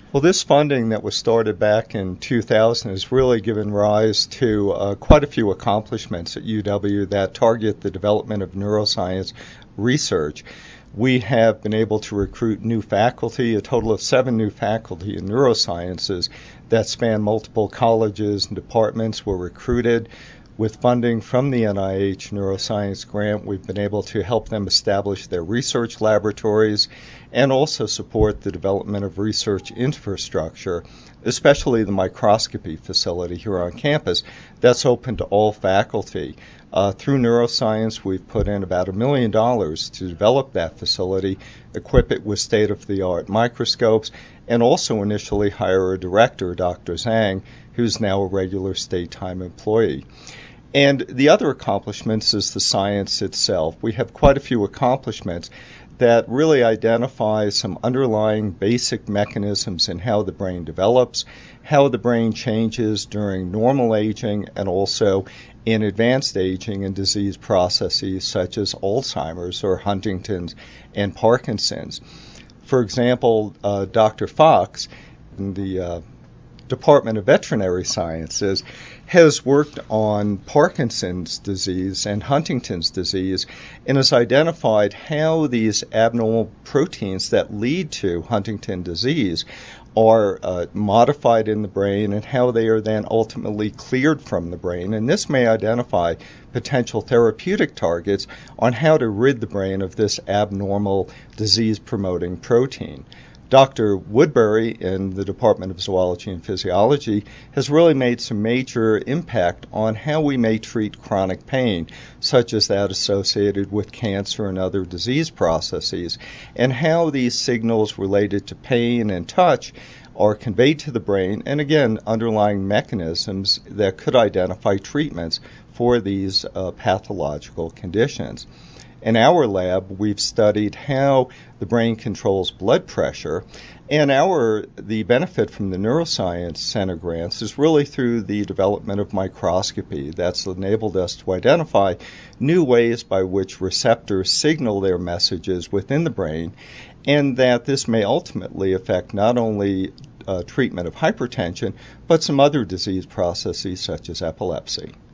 Well, this funding that was started back in 2000 has really given rise to quite a few accomplishments at UW that target the development of neuroscience research. We have been able to recruit new faculty, a total of 7 new faculty in neurosciences that span multiple colleges and departments were recruited. With funding from the NIH Neuroscience Grant, we've been able to help them establish their research laboratories and also support the development of research infrastructure, especially the microscopy facility here on campus that's open to all faculty. Through neuroscience, we've put in about $1 million to develop that facility, equip it with state-of-the-art microscopes, and also initially hire a director, Dr. Zhang, who's now a regular state-time employee. And the other accomplishments is the science itself. We have quite a few accomplishments that really identify some underlying basic mechanisms in how the brain develops, how the brain changes during normal aging, and also in advanced aging and disease processes such as Alzheimer's or Huntington's and Parkinson's. For example, Dr. Fox in the Department of Veterinary Sciences has worked on Parkinson's disease and Huntington's disease and has identified how these abnormal proteins that lead to Huntington disease are modified in the brain and how they are then ultimately cleared from the brain. And this may identify potential therapeutic targets on how to rid the brain of this abnormal disease-promoting protein. Dr. Woodbury in the Department of Zoology and Physiology has really made some major impact on how we may treat chronic pain, such as that associated with cancer and other disease processes, and how these signals related to pain and touch are conveyed to the brain, and again, underlying mechanisms that could identify treatments for these pathological conditions. In our lab, we've studied how the brain controls blood pressure, and the benefit from the Neuroscience Center grants is really through the development of microscopy that's enabled us to identify new ways by which receptors signal their messages within the brain, and that this may ultimately affect not only treatment of hypertension, but some other disease processes such as epilepsy.